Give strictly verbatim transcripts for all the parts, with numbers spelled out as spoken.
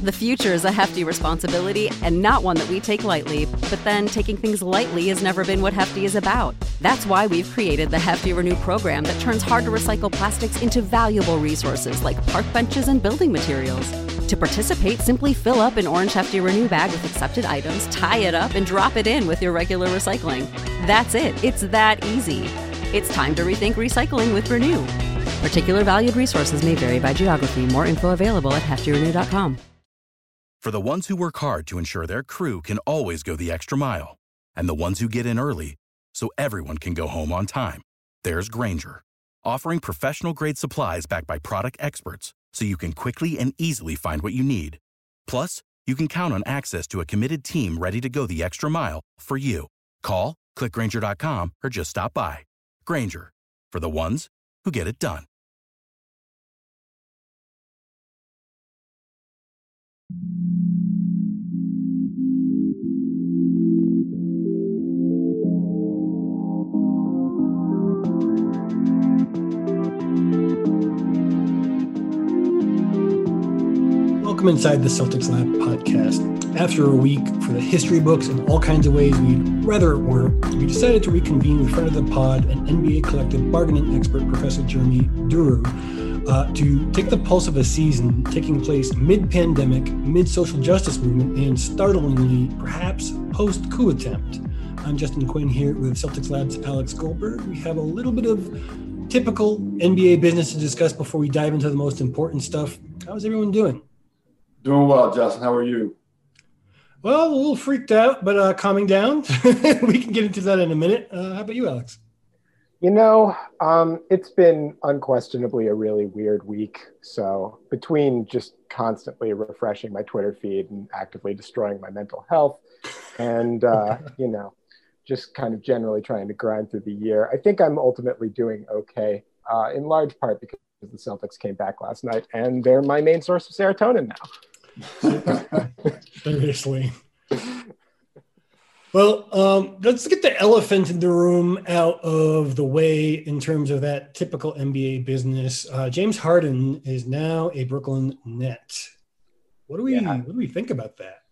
The future is a hefty responsibility and not one that we take lightly, but then taking things lightly has never been what Hefty is about. That's why we've created the Hefty Renew program that turns hard-to-recycle plastics into valuable resources like park benches and building materials. To participate, simply fill up an orange Hefty Renew bag with accepted items, tie it up, and drop it in with your regular recycling. That's it. It's that easy. It's time to rethink recycling with Renew. Particular valued resources may vary by geography. More info available at hefty renew dot com. For the ones who work hard to ensure their crew can always go the extra mile, and the ones who get in early so everyone can go home on time, there's Grainger, offering professional-grade supplies backed by product experts so you can quickly and easily find what you need. Plus, you can count on access to a committed team ready to go the extra mile for you. Call, click grainger dot com, or just stop by. Grainger, for the ones who get it done. Welcome inside the Celtics Lab podcast. After a week for the history books and all kinds of ways we'd rather it weren't, we decided to reconvene with friend of the pod and N B A collective bargaining expert, Professor Jeremy Duru, uh, to take the pulse of a season taking place mid-pandemic, mid-social justice movement, and startlingly, perhaps post-coup attempt. I'm Justin Quinn here with Celtics Lab's Alex Goldberg. We have a little bit of typical N B A business to discuss before we dive into the most important stuff. How's everyone doing? Doing well, Justin. How are you? Well, a little freaked out, but uh, calming down. We can get into that in a minute. Uh, how about you, Alex? You know, um, it's been unquestionably a really weird week. So between just constantly refreshing my Twitter feed and actively destroying my mental health and, uh, you know, just kind of generally trying to grind through the year, I think I'm ultimately doing okay, uh, in large part because the Celtics came back last night and they're my main source of serotonin now. Seriously. Well, um, let's get the elephant in the room out of the way in terms of that typical N B A business. Uh, James Harden is now a Brooklyn Net. What do we yeah. what do we think about that?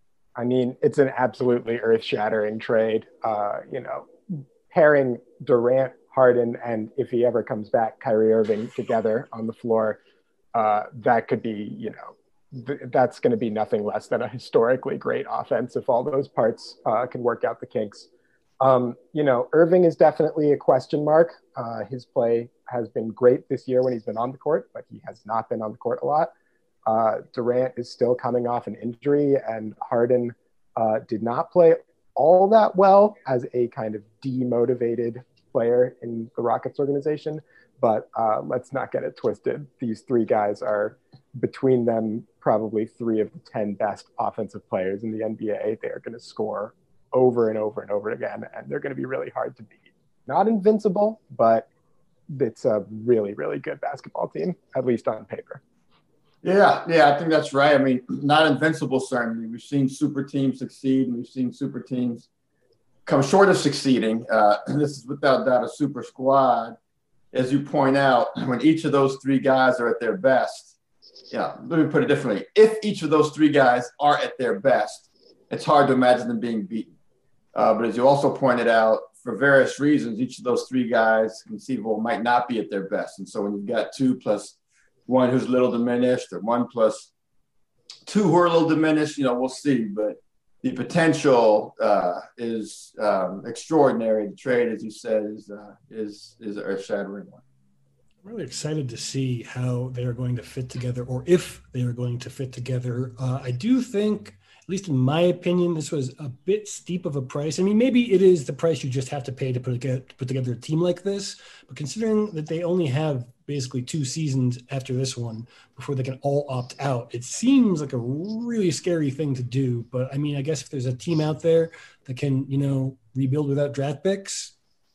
I mean, it's an absolutely earth-shattering trade. Uh, you know, pairing Durant, Harden, and if he ever comes back, Kyrie Irving together on the floor, uh, that could be, you know, th- that's going to be nothing less than a historically great offense if all those parts uh, can work out the kinks. Um, you know, Irving is definitely a question mark. Uh, his play has been great this year when he's been on the court, but he has not been on the court a lot. Uh, Durant is still coming off an injury, and Harden uh, did not play all that well as a kind of demotivated player in the Rockets organization, but uh, let's not get it twisted. These three guys are, between them, probably three of the ten best offensive players in the N B A. They are going to score over and over and over again, and they're going to be really hard to beat. Not invincible, but it's a really, really good basketball team, at least on paper. Yeah, yeah, I think that's right. I mean, not invincible, certainly. We've seen super teams succeed, and we've seen super teams come short of succeeding. Uh, this is without doubt a super squad. As you point out, when each of those three guys are at their best, yeah, let me put it differently. If each of those three guys are at their best, it's hard to imagine them being beaten. Uh, but as you also pointed out, for various reasons, each of those three guys conceivable might not be at their best. And so when you've got two plus one who's a little diminished or one plus two who are a little diminished, you know, we'll see. But the potential uh, is um, extraordinary. The trade, as you said, is uh, is is an earth-shattering one. I'm really excited to see how they are going to fit together, or if they are going to fit together. Uh, I do think, at least in my opinion, this was a bit steep of a price. I mean, maybe it is the price you just have to pay to put, to put together a team like this, but considering that they only have basically two seasons after this one before they can all opt out, it seems like a really scary thing to do. But I mean, I guess if there's a team out there that can, you know, rebuild without draft picks.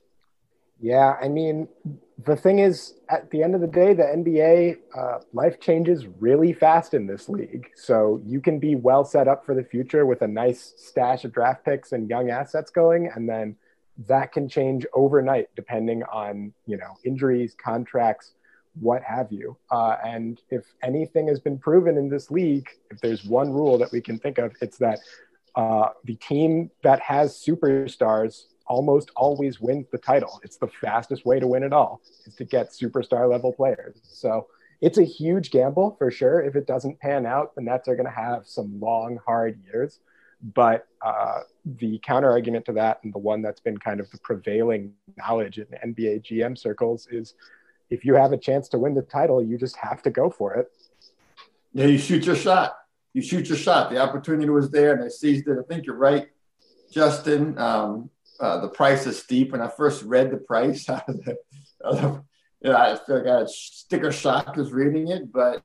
Yeah, I mean, the thing is, at the end of the day, the N B A, uh, life changes really fast in this league. So you can be well set up for the future with a nice stash of draft picks and young assets going, and then that can change overnight depending on, you know, injuries, contracts, what have you. Uh, and if anything has been proven in this league, if there's one rule that we can think of, it's that uh, the team that has superstars almost always wins the title. It's the fastest way to win it all, is to get superstar level players. So it's a huge gamble for sure. If it doesn't pan out, the Nets are going to have some long, hard years. But uh, the counter argument to that, and the one that's been kind of the prevailing knowledge in N B A G M circles, is if you have a chance to win the title, you just have to go for it. Yeah, you shoot your shot. You shoot your shot. The opportunity was there, and they seized it. I think you're right, Justin. Um, uh, the price is steep. When I first read the price, out of the, out of, you know, I feel like I had sticker shock just reading it. But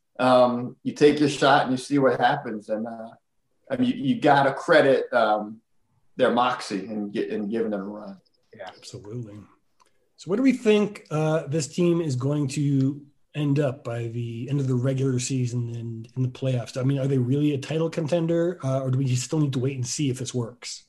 um, you take your shot and you see what happens. And uh, I mean, you, you got to credit um, their moxie and get and giving it a run. Yeah, absolutely. So what do we think uh, this team is going to end up by the end of the regular season and in the playoffs? I mean, are they really a title contender, uh, or do we still need to wait and see if this works?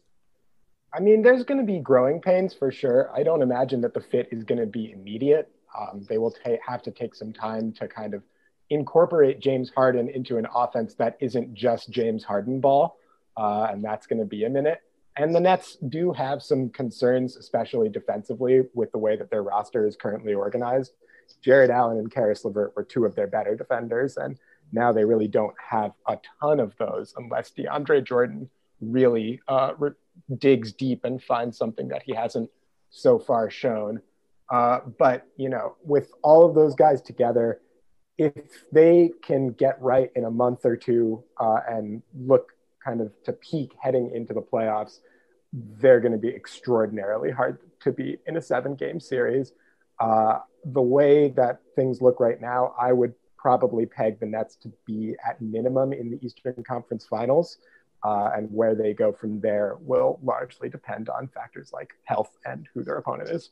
I mean, there's going to be growing pains for sure. I don't imagine that the fit is going to be immediate. Um, they will ta- have to take some time to kind of incorporate James Harden into an offense that isn't just James Harden ball, uh, and that's going to be a minute. And the Nets do have some concerns, especially defensively, with the way that their roster is currently organized. Jared Allen and Karis LeVert were two of their better defenders, and now they really don't have a ton of those unless DeAndre Jordan really uh, re- digs deep and finds something that he hasn't so far shown. Uh, but, you know, with all of those guys together, if they can get right in a month or two uh, and look kind of to peak heading into the playoffs, they're going to be extraordinarily hard to beat in a seven game series. Uh, the way that things look right now, I would probably peg the Nets to be at minimum in the Eastern Conference Finals. Uh, and where they go from there will largely depend on factors like health and who their opponent is.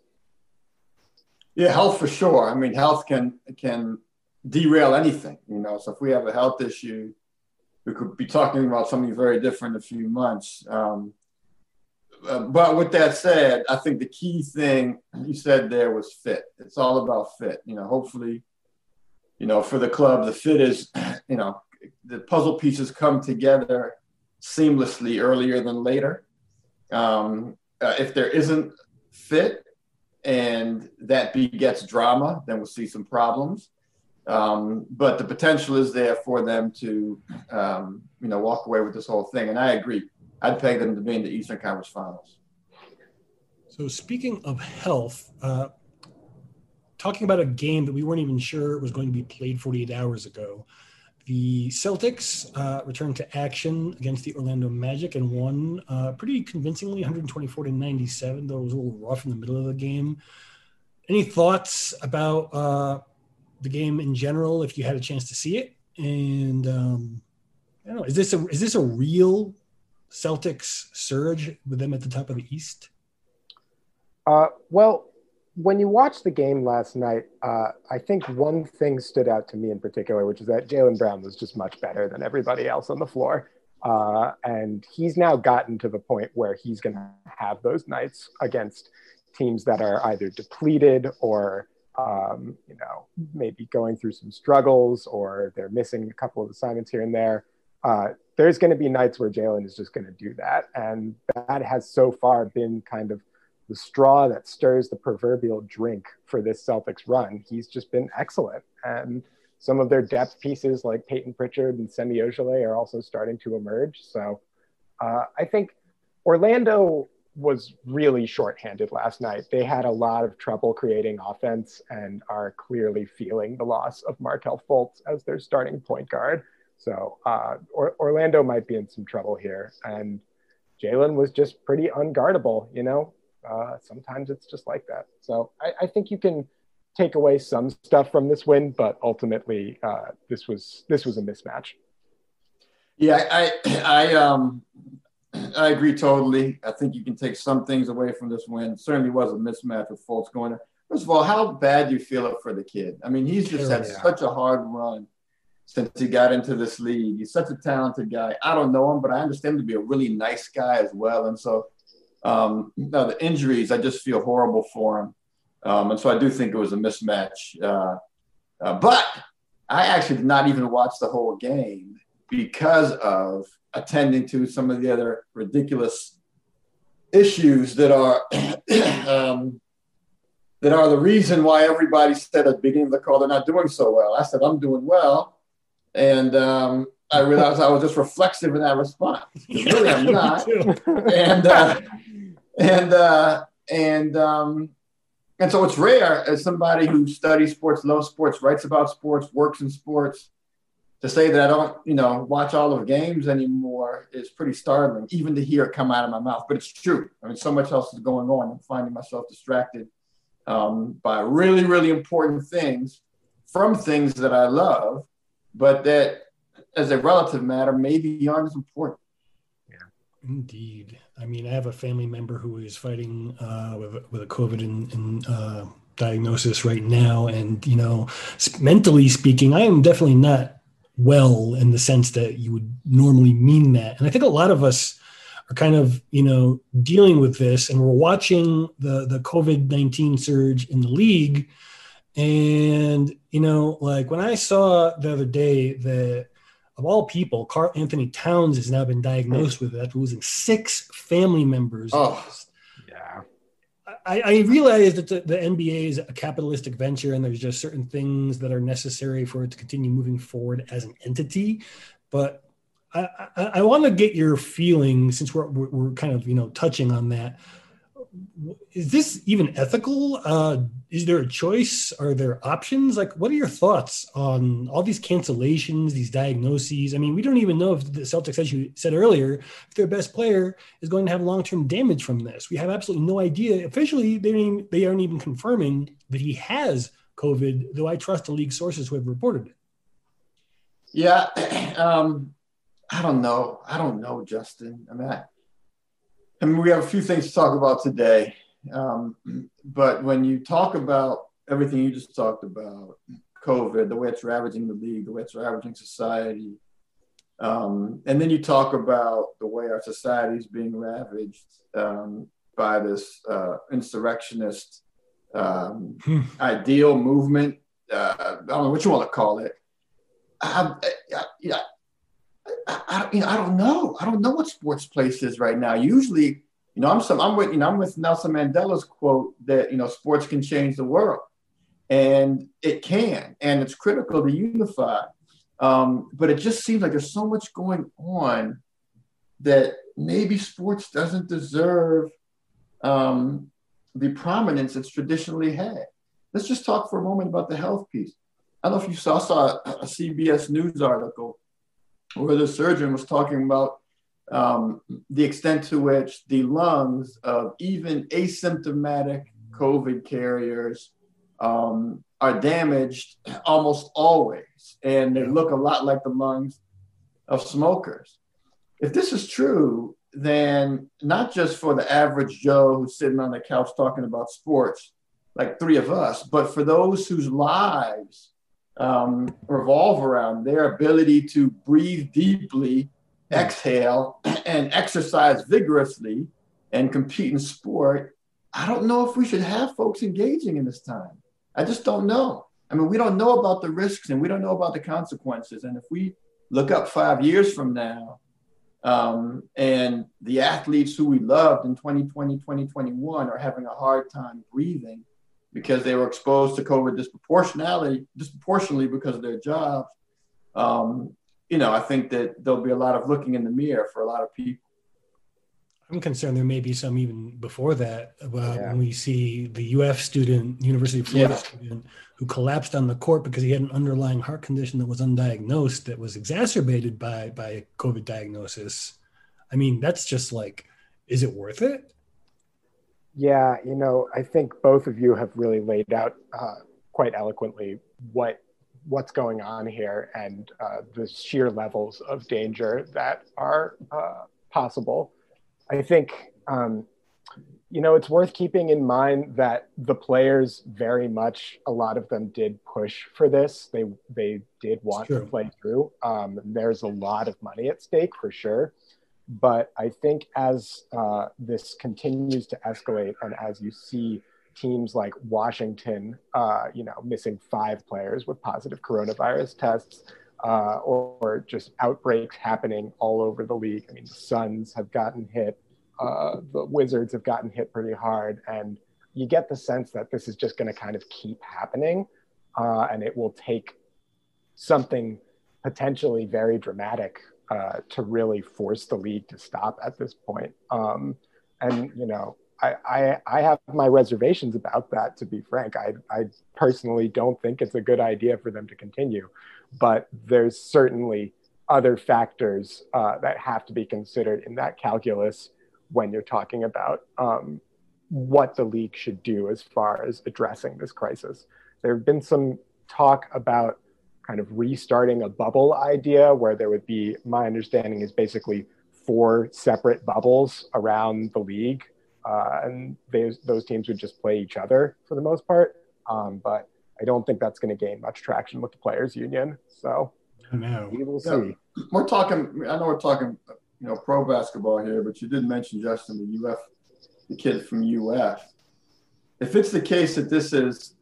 Yeah, health for sure. I mean, health can can derail anything, you know. So if we have a health issue, we could be talking about something very different in a few months. Um, uh, but with that said, I think the key thing you said there was fit. It's all about fit. You know, hopefully, you know, for the club, the fit is, you know, the puzzle pieces come together seamlessly earlier than later. Um, uh, if there isn't fit and that begets drama, then we'll see some problems. Um, but the potential is there for them to, um, you know, walk away with this whole thing. And I agree. I'd peg them to be in the Eastern Conference Finals. So speaking of health, uh, talking about a game that we weren't even sure was going to be played forty-eight hours ago, the Celtics uh, returned to action against the Orlando Magic and won uh, pretty convincingly, one twenty-four to ninety-seven, though it was a little rough in the middle of the game. Any thoughts about uh, the game in general, if you had a chance to see it? And um, I don't know, is this a is this a real Celtics surge with them at the top of the East? Uh, well, when you watched the game last night, uh, I think one thing stood out to me in particular, which is that Jaylen Brown was just much better than everybody else on the floor. Uh, and he's now gotten to the point where he's going to have those nights against teams that are either depleted or, um, you know, maybe going through some struggles, or they're missing a couple of assignments here and there. Uh, there's going to be nights where Jaylen is just going to do that. And that has so far been kind of the straw that stirs the proverbial drink for this Celtics run. He's just been excellent. And some of their depth pieces like Peyton Pritchard and Semi Ojeleye are also starting to emerge. So uh, I think Orlando was really shorthanded last night. They had a lot of trouble creating offense and are clearly feeling the loss of Markelle Fultz as their starting point guard. So uh, or- Orlando might be in some trouble here. And Jaylen was just pretty unguardable, you know? Uh, sometimes it's just like that. So I, I think you can take away some stuff from this win, but ultimately uh, this was this was a mismatch. Yeah, I I um I agree totally. I think you can take some things away from this win. It certainly was a mismatch with Fultz going there. First of all, how bad do you feel it for the kid? I mean, he's just had yeah. such a hard run since he got into this league. He's such a talented guy. I don't know him, but I understand him to be a really nice guy as well. And so Um, no, the injuries, I just feel horrible for him. Um, and so I do think it was a mismatch. Uh, Uh, but I actually did not even watch the whole game because of attending to some of the other ridiculous issues that are um, that are the reason why everybody said at the beginning of the call they're not doing so well. I said, I'm doing well. And um, I realized I was just reflexive in that response. Really, I'm not. and uh, and uh, and um, and so it's rare as somebody who studies sports, loves sports, writes about sports, works in sports, to say that I don't, you know, watch all of games anymore is pretty startling, even to hear it come out of my mouth. But it's true. I mean, so much else is going on. I'm finding myself distracted um, by really, really important things from things that I love, but that as a relative matter, maybe aren't as important. Yeah, indeed. I mean, I have a family member who is fighting uh, with, with a COVID in, in uh, diagnosis right now. And, you know, mentally speaking, I am definitely not well in the sense that you would normally mean that. And I think a lot of us are kind of, you know, dealing with this, and we're watching the, the COVID nineteen surge in the league. And, you know, like when I saw the other day that of all people, Karl Anthony Towns has now been diagnosed with it after losing six family members. Oh, yeah. I, I realize that the, the N B A is a capitalistic venture, and there's just certain things that are necessary for it to continue moving forward as an entity. But I, I, I want to get your feeling, since we're, we're we're kind of, you know, touching on that. Is this even ethical? Uh, is there a choice? Are there options? Like, what are your thoughts on all these cancellations, these diagnoses? I mean, we don't even know if the Celtics, as you said earlier, if their best player is going to have long-term damage from this. We have absolutely no idea. Officially, they, don't even, they aren't even confirming that he has COVID, though I trust the league sources who have reported it. Yeah. Um, I don't know. I don't know, Justin. I mean, I, I mean, we have a few things to talk about today. Um, but when you talk about everything you just talked about, COVID, the way it's ravaging the league, the way it's ravaging society, um, and then you talk about the way our society is being ravaged um, by this uh, insurrectionist um, ideal movement, uh, I don't know what you want to call it. I, I, I, I, I, you know, I don't know. I don't know what sports place is right now. Usually, you know, I'm some, I'm with, you know, I'm with Nelson Mandela's quote that, you know, sports can change the world, and it can, and it's critical to unify. Um, but it just seems like there's so much going on that maybe sports doesn't deserve um, the prominence it's traditionally had. Let's just talk for a moment about the health piece. I don't know if you saw, saw a C B S News article where the surgeon was talking about um, the extent to which the lungs of even asymptomatic COVID carriers um, are damaged almost always, and they look a lot like the lungs of smokers. If this is true, then not just for the average Joe who's sitting on the couch talking about sports, like three of us, but for those whose lives Um, revolve around their ability to breathe deeply, exhale, and exercise vigorously and compete in sport, I don't know if we should have folks engaging in this time. I just don't know. I mean, we don't know about the risks, and we don't know about the consequences. And if we look up five years from now um, and the athletes who we loved in twenty twenty, twenty twenty-one are having a hard time breathing because they were exposed to COVID disproportionately, disproportionately because of their jobs, um, you know, I think that there'll be a lot of looking in the mirror for a lot of people. I'm concerned there may be some even before that, uh, Yeah. when we see the U F student, University of Florida Yeah. student, who collapsed on the court because he had an underlying heart condition that was undiagnosed, that was exacerbated by, by a COVID diagnosis. I mean, that's just like, is it worth it? Yeah, you know, I think both of you have really laid out uh, quite eloquently what what's going on here, and uh, the sheer levels of danger that are uh, possible. I think, um, you know, it's worth keeping in mind that the players very much, a lot of them did push for this. They they did want to play through. Um, there's a lot of money at stake for sure. But I think as uh, this continues to escalate, and as you see teams like Washington, uh, you know, missing five players with positive coronavirus tests, uh, or, or just outbreaks happening all over the league. I mean, the Suns have gotten hit, uh, the Wizards have gotten hit pretty hard, and you get the sense that this is just going to kind of keep happening, uh, and it will take something potentially very dramatic uh, to really force the league to stop at this point. Um, and, you know, I, I, I have my reservations about that, to be frank. I, I personally don't think it's a good idea for them to continue, but there's certainly other factors uh, that have to be considered in that calculus when you're talking about um, what the league should do as far as addressing this crisis. There have been some talk about kind of restarting a bubble idea where there would be, my understanding is basically four separate bubbles around the league. Uh, and those, those teams would just play each other for the most part. Um, but I don't think that's going to gain much traction with the players union. So no. we will Yeah. see. We're talking, I know we're talking, you know, pro basketball here, but you did mention, Justin, the U F, the kid from U F. If it's the case that this is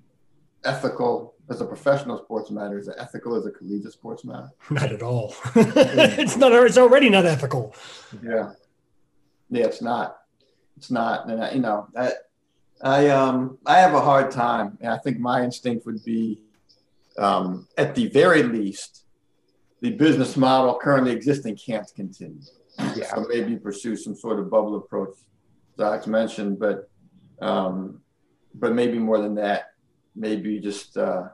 ethical as a professional sports matter, is it ethical as a collegiate sports matter? Not at all. It's not. It's already not ethical. Yeah. Yeah, it's not. It's not. And I, you know, that I um I have a hard time, and I think my instinct would be, um, at the very least, the business model currently existing can't continue. Yeah. So maybe pursue some sort of bubble approach, Zach's mentioned, but um, but maybe more than that, maybe just uh,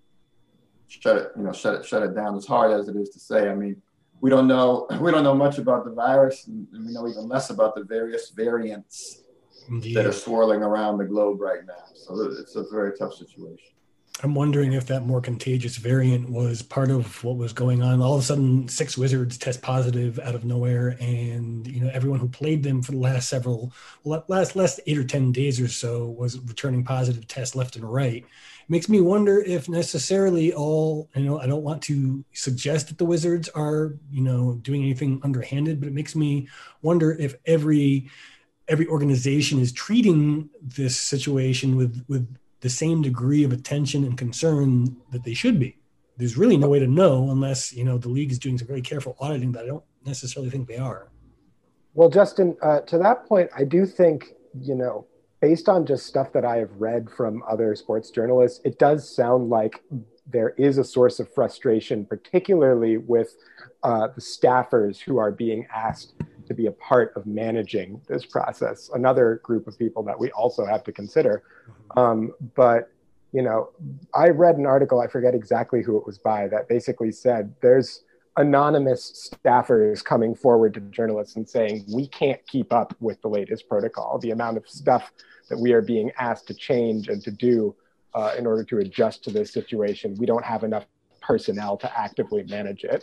shut it, you know, shut it, shut it down. As hard as it is to say, I mean, we don't know, we don't know much about the virus, and we know even less about the various variants Indeed. that are swirling around the globe right now. So it's a very tough situation. I'm wondering if that more contagious variant was part of what was going on. All of a sudden, six Wizards test positive out of nowhere, and you know everyone who played them for the last several, last last eight or ten days or so was returning positive tests left and right. It makes me wonder if necessarily all, you know, I don't want to suggest that the Wizards are, you know, doing anything underhanded, but it makes me wonder if every every organization is treating this situation with with the same degree of attention and concern that they should be. There's really no way to know unless, you know, the league is doing some very careful auditing that I don't necessarily think they are. Well, Justin, uh, to that point, I do think, you know, based on just stuff that I have read from other sports journalists, it does sound like there is a source of frustration, particularly with uh, the staffers who are being asked to be a part of managing this process, another group of people that we also have to consider. Um, but, you know, I read an article, I forget exactly who it was by, that basically said there's anonymous staffers coming forward to journalists and saying, we can't keep up with the latest protocol, the amount of stuff that we are being asked to change and to do uh, in order to adjust to this situation. We don't have enough personnel to actively manage it.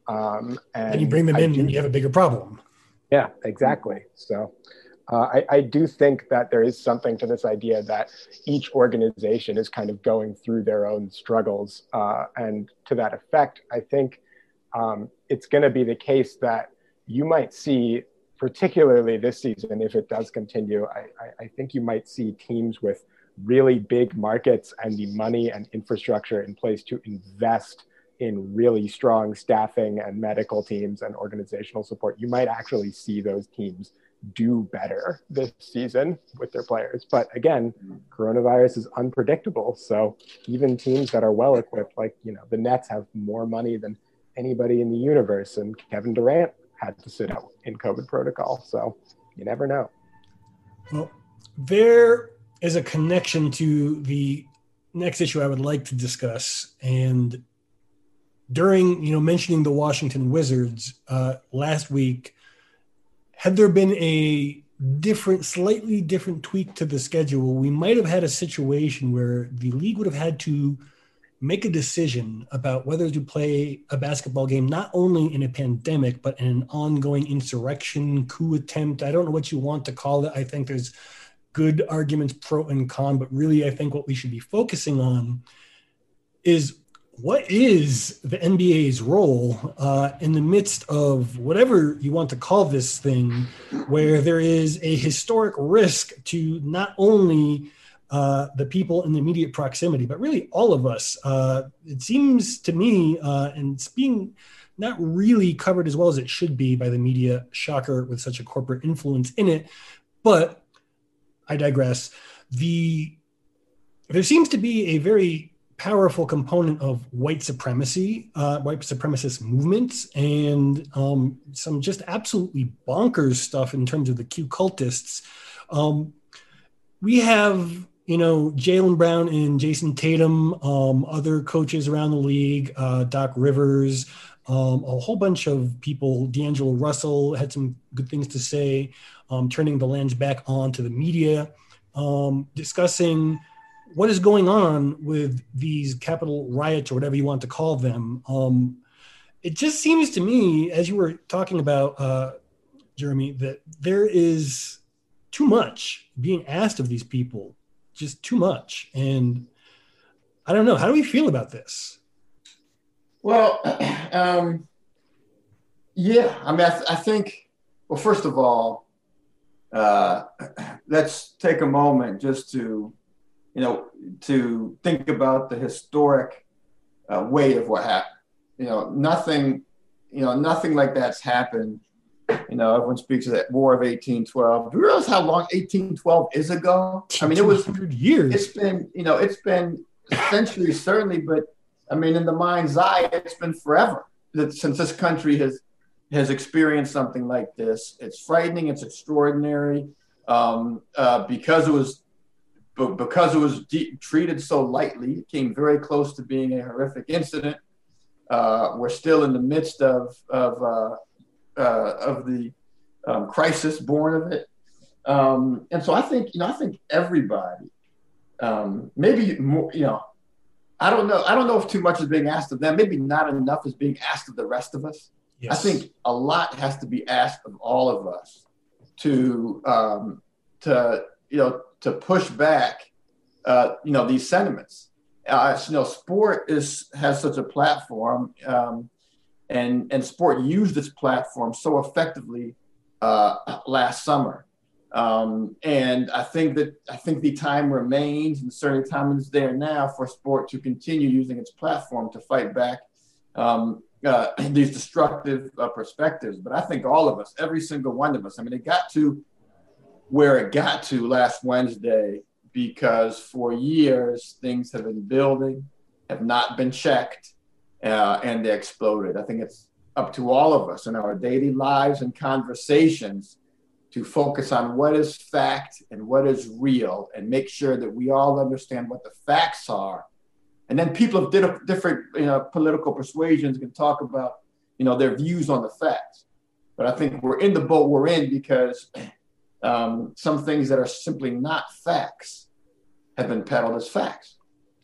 Um, and, and you bring them I in do, and you have a bigger problem. Yeah, exactly. So uh, I, I do think that there is something to this idea that each organization is kind of going through their own struggles. Uh, and to that effect, I think um, it's going to be the case that you might see, particularly this season, if it does continue, I, I, I think you might see teams with really big markets and the money and infrastructure in place to invest in really strong staffing and medical teams and organizational support. You might actually see those teams do better this season with their players. But again, coronavirus is unpredictable. So even teams that are well equipped, like, you know, the Nets have more money than anybody in the universe, and Kevin Durant had to sit out in COVID protocol. So you never know. Well, there is a connection to the next issue I would like to discuss. And during, you know, mentioning the Washington Wizards uh, last week, had there been a different, slightly different tweak to the schedule, we might have had a situation where the league would have had to make a decision about whether to play a basketball game, not only in a pandemic, but in an ongoing insurrection, coup attempt. I don't know what you want to call it. I think there's good arguments pro and con, but really I think what we should be focusing on is what is the N B A's role uh, in the midst of whatever you want to call this thing, where there is a historic risk to not only uh, the people in the immediate proximity, but really all of us. Uh, it seems to me, uh, and it's being not really covered as well as it should be by the media, shocker, with such a corporate influence in it. But I digress. The there seems to be a very powerful component of white supremacy, uh, white supremacist movements, and um, some just absolutely bonkers stuff in terms of the Q cultists. Um, we have, you know, Jaylen Brown and Jason Tatum, um, other coaches around the league, uh, Doc Rivers, um, a whole bunch of people. D'Angelo Russell had some good things to say, um, turning the lens back on to the media, um, discussing what is going on with these Capitol riots or whatever you want to call them. Um, it just seems to me, as you were talking about, uh, Jeremy, that there is too much being asked of these people, just too much. And I don't know, how do we feel about this? Well, um, yeah, I mean, I, th- I think, well, first of all, uh, let's take a moment just to, you know, to think about the historic uh, weight of what happened. You know, nothing, you know, nothing like that's happened. You know, everyone speaks of that War of eighteen twelve. Do you realize how long eighteen twelve is ago? I mean, it was two hundred years. It's been, you know, it's been centuries certainly, but I mean, in the mind's eye, it's been forever that since this country has has experienced something like this. It's frightening. It's extraordinary um, uh, because it was. But because it was de- treated so lightly, it came very close to being a horrific incident. Uh, we're still in the midst of of uh, uh, of the um, crisis born of it, um, and so I think you know I think everybody, um, maybe more, you know, I don't know I don't know if too much is being asked of them. Maybe not enough is being asked of the rest of us. Yes. I think a lot has to be asked of all of us to um, to you know. to push back, uh, you know, these sentiments. Uh, you know, sport is has such a platform, um, and and sport used its platform so effectively uh, last summer. Um, and I think that I think the time remains, and certainly time is there now for sport to continue using its platform to fight back um, uh, these destructive uh, perspectives. But I think all of us, every single one of us, I mean, it got to where it got to last Wednesday because for years things have been building, have not been checked, uh, and they exploded. I think it's up to all of us in our daily lives and conversations to focus on what is fact and what is real and make sure that we all understand what the facts are. And then people of di- different you know, political persuasions can talk about you know, their views on the facts. But I think we're in the boat we're in because Um, some things that are simply not facts have been peddled as facts.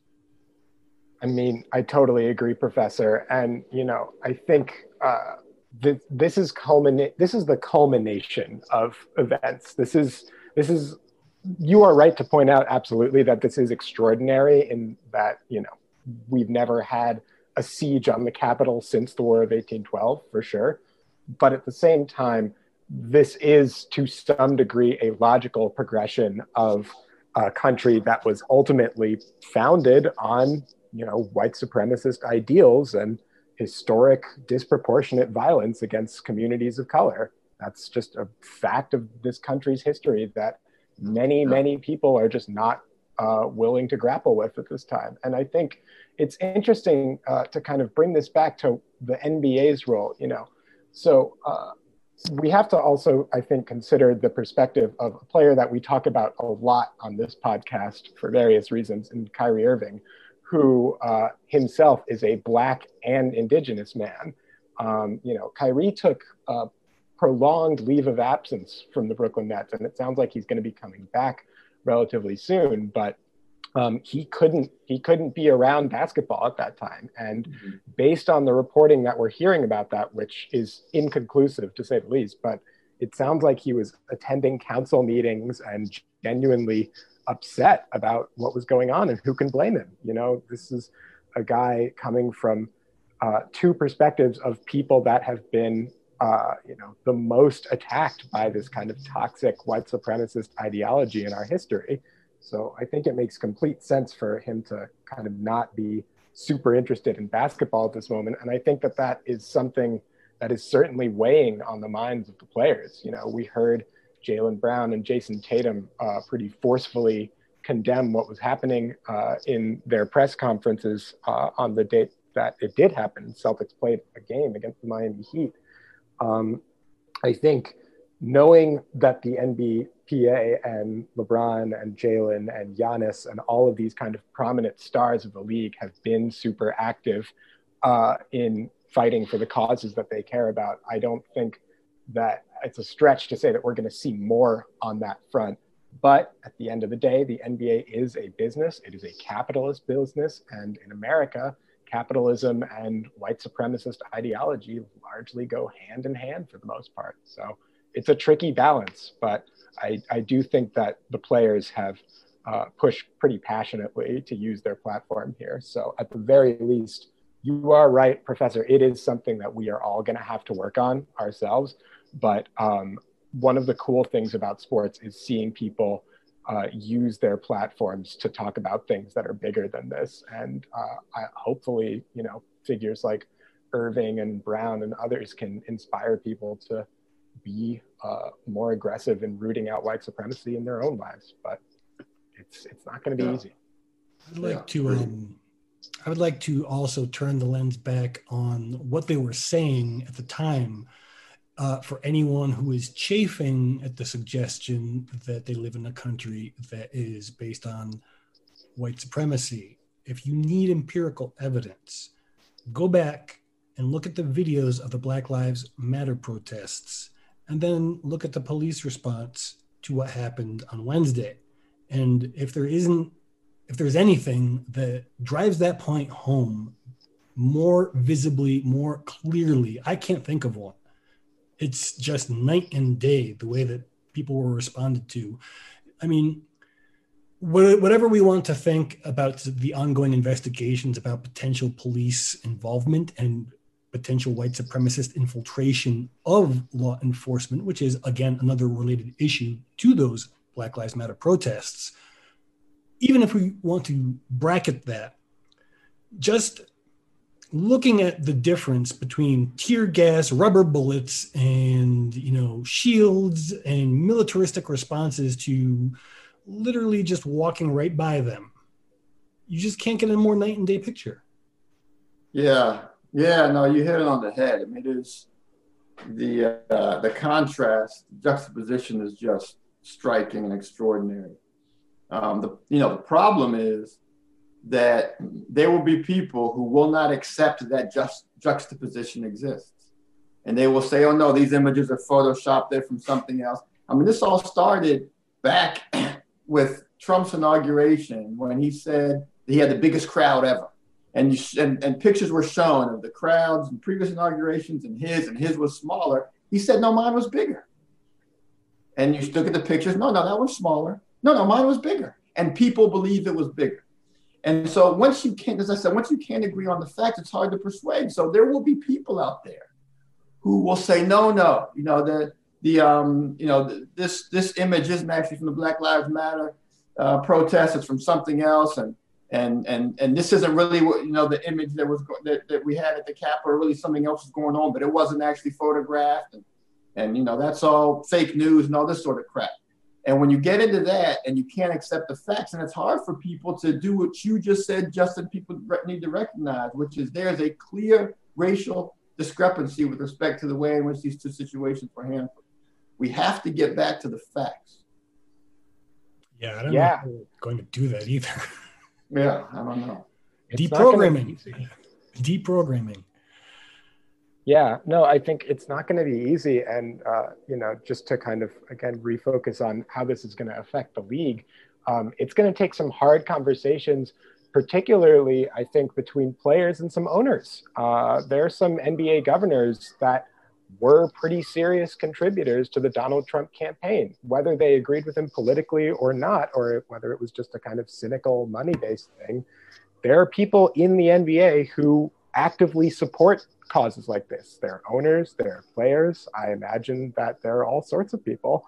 I mean, I totally agree, Professor. And, you know, I think uh, th- this is culminate. This is the culmination of events. This is, this is, you are right to point out absolutely that this is extraordinary in that, you know, we've never had a siege on the Capitol since the War of eighteen twelve, for sure. But at the same time, this is to some degree a logical progression of a country that was ultimately founded on, you know, white supremacist ideals and historic disproportionate violence against communities of color. That's just a fact of this country's history that many, many people are just not uh, willing to grapple with at this time. And I think it's interesting uh, to kind of bring this back to the N B A's role, you know. So, uh, we have to also, I think, consider the perspective of a player that we talk about a lot on this podcast for various reasons, in Kyrie Irving, who uh, himself is a Black and Indigenous man. Um, you know, Kyrie took a prolonged leave of absence from the Brooklyn Nets, and it sounds like he's going to be coming back relatively soon, but Um, he couldn't he couldn't be around basketball at that time. And mm-hmm. based on the reporting that we're hearing about that, which is inconclusive to say the least, but it sounds like he was attending council meetings and genuinely upset about what was going on, and who can blame him? You know, this is a guy coming from uh, two perspectives of people that have been, uh, you know, the most attacked by this kind of toxic white supremacist ideology in our history. So I think it makes complete sense for him to kind of not be super interested in basketball at this moment. And I think that that is something that is certainly weighing on the minds of the players. You know, we heard Jaylen Brown and Jason Tatum uh, pretty forcefully condemn what was happening uh, in their press conferences uh, on the date that it did happen. Celtics played a game against the Miami Heat. Um, I think knowing that the N B A and LeBron and Jaylen and Giannis and all of these kind of prominent stars of the league have been super active uh, in fighting for the causes that they care about, I don't think that it's a stretch to say that we're going to see more on that front. But at the end of the day, the N B A is a business. It is a capitalist business. And in America, capitalism and white supremacist ideology largely go hand in hand for the most part. So it's a tricky balance, but I, I do think that the players have uh, pushed pretty passionately to use their platform here. So at the very least, you are right, Professor. It is something that we are all going to have to work on ourselves. But um, one of the cool things about sports is seeing people uh, use their platforms to talk about things that are bigger than this. And uh, I, hopefully, you know, figures like Irving and Brown and others can inspire people to be uh, more aggressive in rooting out white supremacy in their own lives. But it's it's not going to be yeah. easy. I'd like yeah. to um, I would like to also turn the lens back on what they were saying at the time. Uh, for anyone who is chafing at the suggestion that they live in a country that is based on white supremacy, if you need empirical evidence, go back and look at the videos of the Black Lives Matter protests, and then look at the police response to what happened on Wednesday. And if there isn't, if there's anything that drives that point home more visibly, more clearly, I can't think of one. It's just night and day, the way that people were responded to. I mean, whatever we want to think about the ongoing investigations about potential police involvement and potential white supremacist infiltration of law enforcement, which is, again, another related issue to those Black Lives Matter protests, even if we want to bracket that, just looking at the difference between tear gas, rubber bullets, and, you know, shields and militaristic responses to literally just walking right by them, you just can't get a more night and day picture. Yeah, yeah, no, you hit it on the head. I mean, it is the uh, the contrast, the juxtaposition is just striking and extraordinary. Um, the you know the problem is that there will be people who will not accept that just juxtaposition exists. And they will say, oh no, these images are photoshopped, they're from something else. I mean, this all started back with Trump's inauguration when he said he had the biggest crowd ever. And, you, and, and pictures were shown of the crowds in previous inaugurations and his, and his was smaller. He said, no, mine was bigger. And you look at the pictures, no, no, that was smaller. No, no, mine was bigger. And people believe it was bigger. And so once you can't, as I said, once you can't agree on the facts, it's hard to persuade. So there will be people out there who will say, no, no, you know, the, the um, you know, the, this this image isn't actually from the Black Lives Matter uh, protest. It's from something else. And and and and this isn't really what, you know, the image that was that, that we had at the Capitol, really something else was going on, but it wasn't actually photographed. And, and, you know, that's all fake news and all this sort of crap. And when you get into that and you can't accept the facts, and it's hard for people to do what you just said, Justin, people need to recognize, which is there's a clear racial discrepancy with respect to the way in which these two situations were handled. We have to get back to the facts. Yeah, I don't yeah. know if we're going to do that either. Yeah, I don't know. It's Deprogramming. Deprogramming. Yeah, no, I think it's not going to be easy. And, uh, you know, just to kind of, again, refocus on how this is going to affect the league, um, it's going to take some hard conversations, particularly, I think, between players and some owners. Uh, there are some N B A governors that were pretty serious contributors to the Donald Trump campaign, whether they agreed with him politically or not, or whether it was just a kind of cynical money-based thing. There are people in the N B A who actively support causes like this. They're owners, they're players. I imagine that there are all sorts of people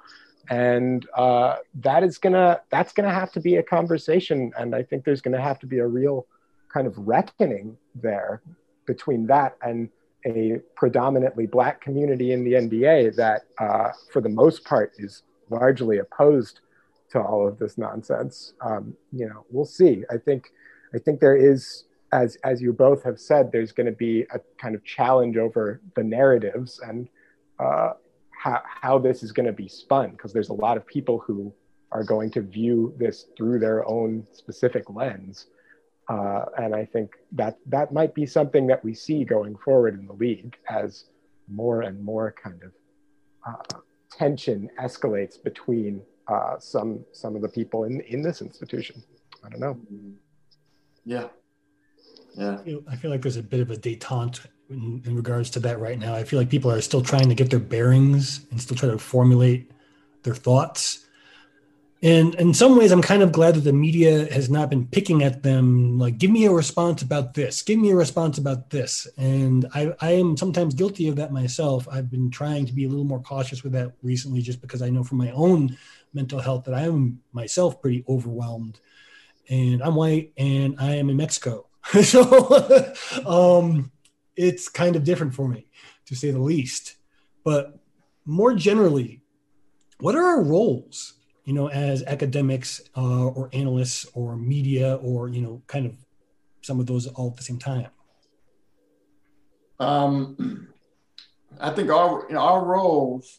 And uh, that is gonna, that's gonna have to be a conversation. And I think there's gonna have to be a real kind of reckoning there between that and a predominantly Black community in the N B A that, uh, for the most part, is largely opposed to all of this nonsense. Um, you know, we'll see. I think, I think there is, as as you both have said, there's going to be a kind of challenge over the narratives and uh, how how this is going to be spun, because there's a lot of people who are going to view this through their own specific lens. Uh, and I think that that might be something that we see going forward in the league as more and more kind of uh, tension escalates between uh, some some of the people in, in this institution. I don't know. Yeah. Yeah. I feel, I feel like there's a bit of a détente in, in regards to that right now. I feel like people are still trying to get their bearings and still try to formulate their thoughts. And in some ways, I'm kind of glad that the media has not been picking at them, like, give me a response about this, give me a response about this. And I, I am sometimes guilty of that myself. I've been trying to be a little more cautious with that recently, just because I know from my own mental health that I am myself pretty overwhelmed. And I'm white and I am in Mexico. So um, it's kind of different for me, to say the least. But more generally, what are our roles? You know, as academics uh, or analysts or media, or, you know, kind of some of those all at the same time? Um, I think our, you know, our roles,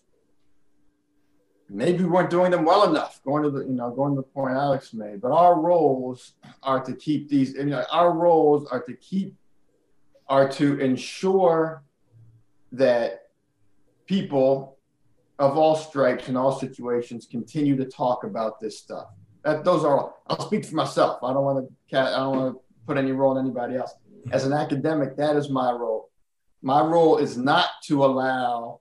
maybe we weren't doing them well enough, going to the, you know, going to the point Alex made, but our roles are to keep these, you know, our roles are to keep, are to ensure that people of all stripes in all situations continue to talk about this stuff. That those are, I'll speak for myself. I don't want to, I don't want to put any role on anybody else. As an academic, that is my role. My role is not to allow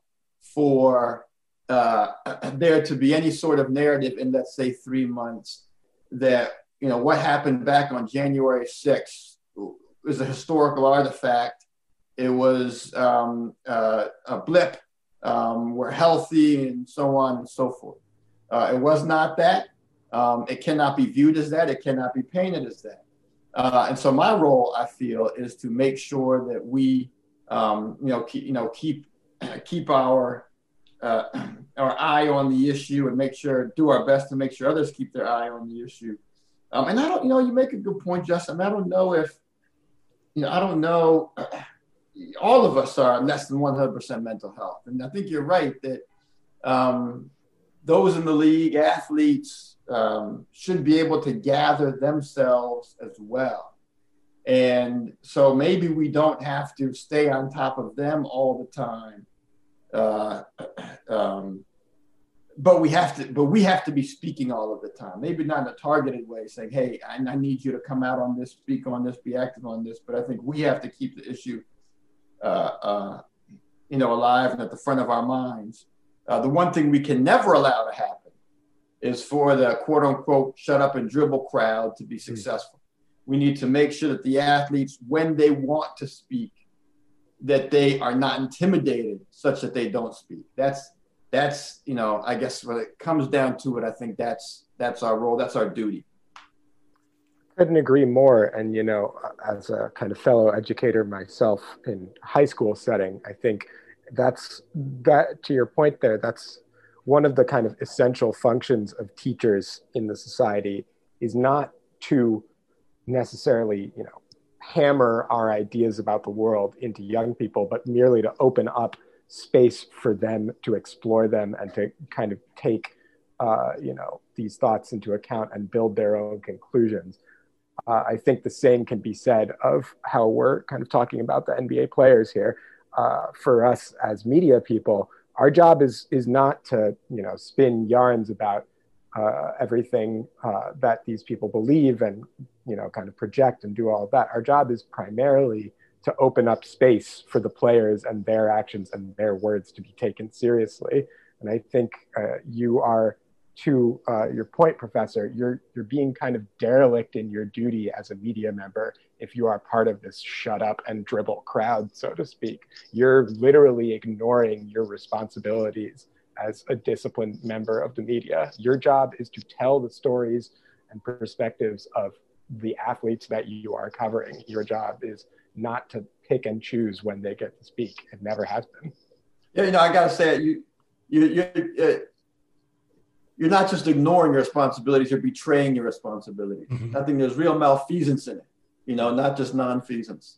for uh, there to be any sort of narrative in, let's say, three months that, you know, what happened back on January sixth is a historical artifact. It was um, uh, a blip. Um, we're healthy and so on and so forth. Uh, it was not that. Um, it cannot be viewed as that. It cannot be painted as that. Uh, and so my role, I feel, is to make sure that we, um, you know, keep, you know, keep keep our uh, our eye on the issue and make sure, do our best to make sure others keep their eye on the issue. Um, and I don't, you know, you make a good point, Justin. I don't know if, you know, I don't know. All of us are less than one hundred percent mental health. And I think you're right that um, those in the league, athletes, um, should be able to gather themselves as well. And so maybe we don't have to stay on top of them all the time. Uh, um, but we have to, but we have to be speaking all of the time. Maybe not in a targeted way, saying, hey, I, I need you to come out on this, speak on this, be active on this. But I think we have to keep the issue Uh, uh, you know, alive and at the front of our minds. Uh, the one thing we can never allow to happen is for the quote unquote shut up and dribble crowd to be successful. Mm-hmm. We need to make sure that the athletes, when they want to speak, that they are not intimidated such that they don't speak. That's, that's, you know, I guess when it comes down to it, I think that's, that's our role. That's our duty. Couldn't agree more. And, you know, as a kind of fellow educator myself in high school setting, I think that's, that to your point there, that's one of the kind of essential functions of teachers in the society, is not to necessarily, you know, hammer our ideas about the world into young people, but merely to open up space for them to explore them and to kind of take, uh, you know, these thoughts into account and build their own conclusions. Uh, I think the same can be said of how we're kind of talking about the N B A players here. Uh, for us as media people, our job is is not to, you know, spin yarns about uh, everything uh, that these people believe and, you know, kind of project and do all of that. Our job is primarily to open up space for the players and their actions and their words to be taken seriously. And I think uh, you are, to uh, your point, Professor, you're you're being kind of derelict in your duty as a media member if you are part of this shut up and dribble crowd, so to speak. You're literally ignoring your responsibilities as a disciplined member of the media. Your job is to tell the stories and perspectives of the athletes that you are covering. Your job is not to pick and choose when they get to speak. It never has been. Yeah, you know, I got to say, you, you, you, you're not just ignoring your responsibilities, you're betraying your responsibilities. Mm-hmm. I think there's real malfeasance in it, you know, not just nonfeasance.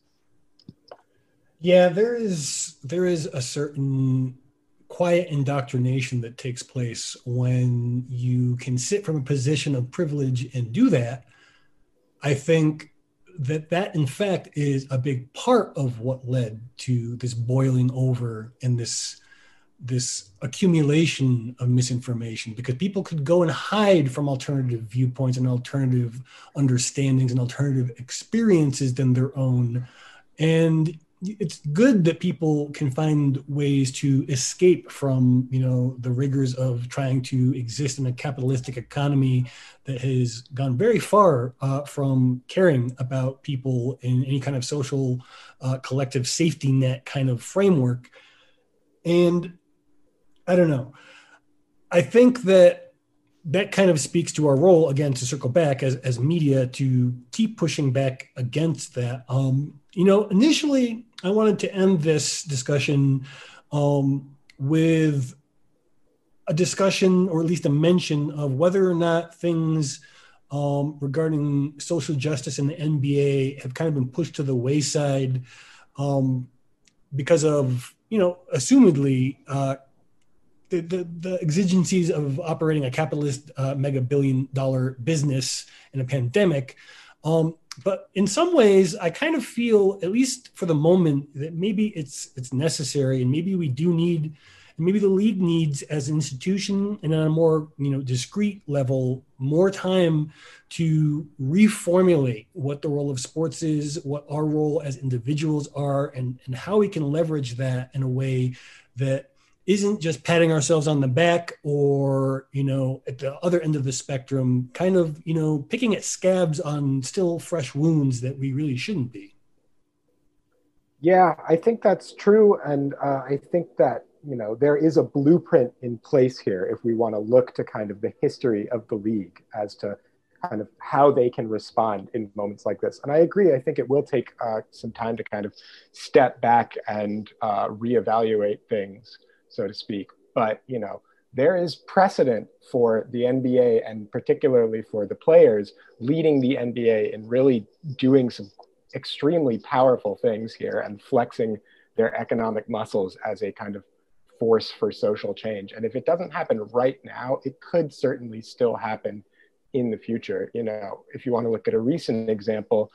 Yeah, there is there is a certain quiet indoctrination that takes place when you can sit from a position of privilege and do that. I think that that, in fact, is a big part of what led to this boiling over and this this accumulation of misinformation, because people could go and hide from alternative viewpoints and alternative understandings and alternative experiences than their own. And it's good that people can find ways to escape from, you know, the rigors of trying to exist in a capitalistic economy that has gone very far uh, from caring about people in any kind of social uh, collective safety net kind of framework. And I don't know. I think that that kind of speaks to our role, again, to circle back as, as media, to keep pushing back against that. Um, you know, initially, I wanted to end this discussion um, with a discussion, or at least a mention, of whether or not things um, regarding social justice in the N B A have kind of been pushed to the wayside um, because of, you know, assumedly, uh, The, the, the exigencies of operating a capitalist uh, mega billion dollar business in a pandemic. Um, but in some ways, I kind of feel, at least for the moment, that maybe it's it's necessary, and maybe we do need, and maybe the league needs, as an institution and on a more, you know, discrete level, more time to reformulate what the role of sports is, what our role as individuals are, and, and how we can leverage that in a way that isn't just patting ourselves on the back, or, you know, at the other end of the spectrum, kind of, you know, picking at scabs on still fresh wounds that we really shouldn't be. Yeah, I think that's true. And uh, I think that, you know, there is a blueprint in place here if we want to look to kind of the history of the league as to kind of how they can respond in moments like this. And I agree, I think it will take uh, some time to kind of step back and uh, reevaluate things, so to speak. But, you know, there is precedent for the N B A, and particularly for the players leading the N B A in really doing some extremely powerful things here and flexing their economic muscles as a kind of force for social change. And if it doesn't happen right now, it could certainly still happen in the future. You know, if you want to look at a recent example,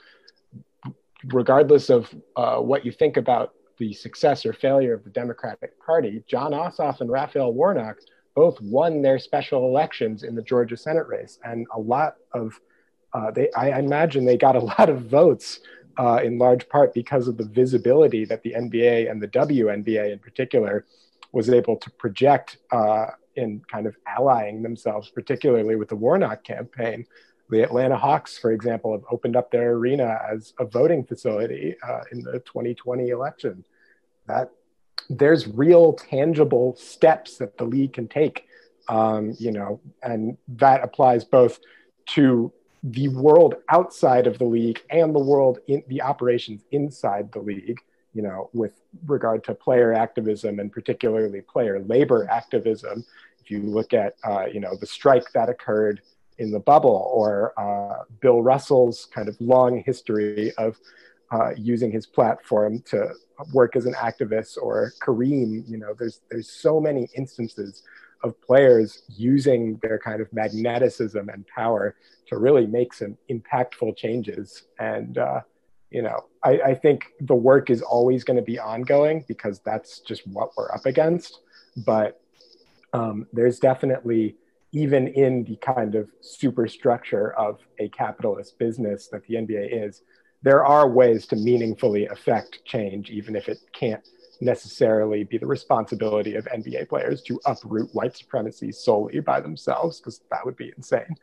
regardless of uh, what you think about the success or failure of the Democratic Party, Jon Ossoff and Raphael Warnock both won their special elections in the Georgia Senate race. And a lot of, uh, they, I imagine they got a lot of votes uh, in large part because of the visibility that the N B A and the W N B A in particular was able to project uh, in kind of allying themselves, particularly with the Warnock campaign. The Atlanta Hawks, for example, have opened up their arena as a voting facility uh, in the twenty twenty election. That there's real tangible steps that the league can take, um, you know, and that applies both to the world outside of the league and the world in the operations inside the league, you know, with regard to player activism and particularly player labor activism. If you look at, uh, you know, the strike that occurred in the bubble, or uh, Bill Russell's kind of long history of uh, using his platform to work as an activist, or Kareem, you know, there's there's so many instances of players using their kind of magneticism and power to really make some impactful changes. And, uh, you know, I, I think the work is always going to be ongoing because that's just what we're up against. But um, there's definitely, even in the kind of superstructure of a capitalist business that the N B A is, there are ways to meaningfully affect change, even if it can't necessarily be the responsibility of N B A players to uproot white supremacy solely by themselves, because that would be insane.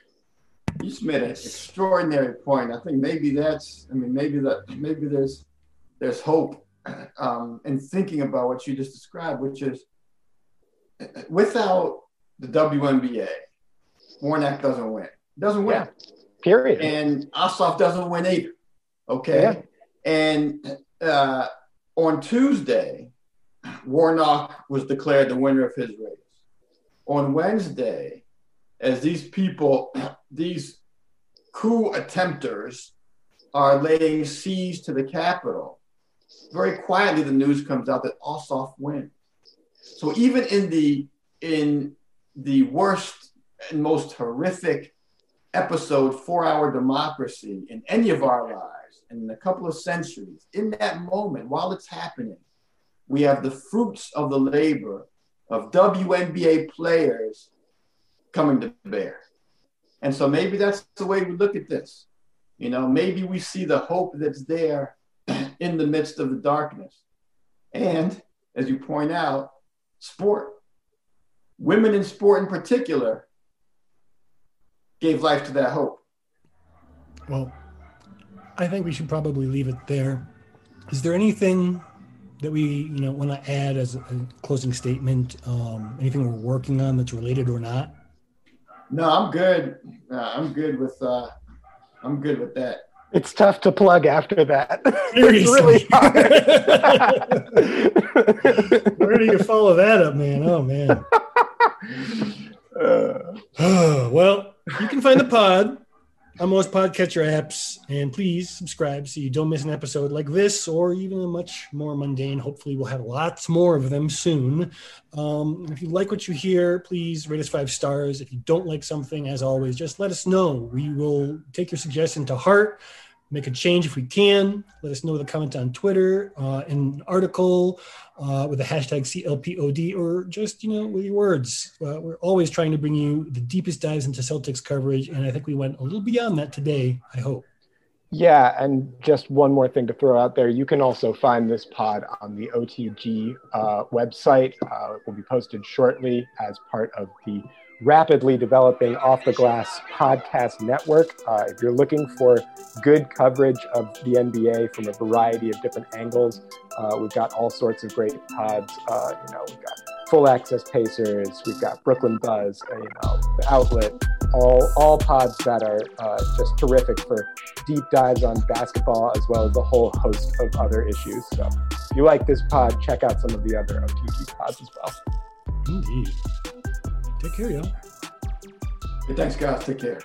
You just made an extraordinary point. I think maybe that's, I mean, maybe that, maybe there's, there's hope um, in thinking about what you just described, which is without the W N B A, Warnock doesn't win. Doesn't win. Yeah. Period. And Ossoff doesn't win either. Okay. Yeah. And uh, on Tuesday, Warnock was declared the winner of his race. On Wednesday, as these people, these coup attempters are laying siege to the Capitol, very quietly the news comes out that Ossoff wins. So even in the in the worst and most horrific episode, four-hour democracy in any of our lives, in a couple of centuries, in that moment, while it's happening, we have the fruits of the labor of W N B A players coming to bear. And so maybe that's the way we look at this. You know, maybe we see the hope that's there in the midst of the darkness. And as you point out, sport, women in sport in particular, gave life to that hope. Well, I think we should probably leave it there. Is there anything that we, you know, want to add as a closing statement? Um, anything we're working on that's related or not? No, I'm good. Uh, I'm good with. Uh, I'm good with that. It's tough to plug after that. It's really hard. Where do you follow that up, man? Oh man. Uh, oh, well, you can find the pod on most podcatcher apps, and please subscribe so you don't miss an episode like this or even a much more mundane. Hopefully we'll have lots more of them soon. Um, if you like what you hear, please rate us five stars. If you don't like something, as always, just let us know. We will take your suggestion to heart, make a change if we can. Let us know with a comment on Twitter, uh, an article uh, with the hashtag C L P O D, or just, you know, with your words. Uh, we're always trying to bring you the deepest dives into Celtics coverage, and I think we went a little beyond that today, I hope. Yeah, and just one more thing to throw out there. You can also find this pod on the O T G uh, website. Uh, it will be posted shortly as part of the rapidly developing Off the Glass podcast network. Uh, if you're looking for good coverage of the N B A from a variety of different angles, uh, we've got all sorts of great pods. Uh, you know, we've got Full Access Pacers, we've got Brooklyn Buzz, uh, you know, The Outlet, all all pods that are uh, just terrific for deep dives on basketball, as well as a whole host of other issues. So if you like this pod, check out some of the other O T G pods as well. Indeed. Take care, y'all. Hey, thanks, guys. Take care.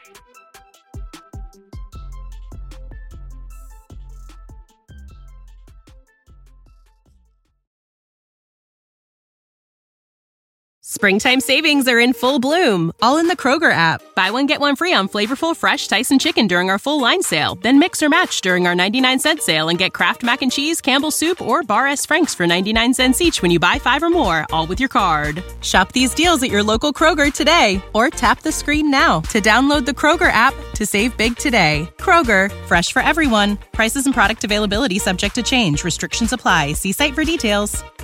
Springtime savings are in full bloom, all in the Kroger app. Buy one, get one free on flavorful, fresh Tyson chicken during our full line sale. Then mix or match during our ninety-nine cent sale and get Kraft Mac and Cheese, Campbell's Soup, or Bar S. Frank's for ninety-nine cents each when you buy five or more, all with your card. Shop these deals at your local Kroger today, or tap the screen now to download the Kroger app to save big today. Kroger, fresh for everyone. Prices and product availability subject to change. Restrictions apply. See site for details.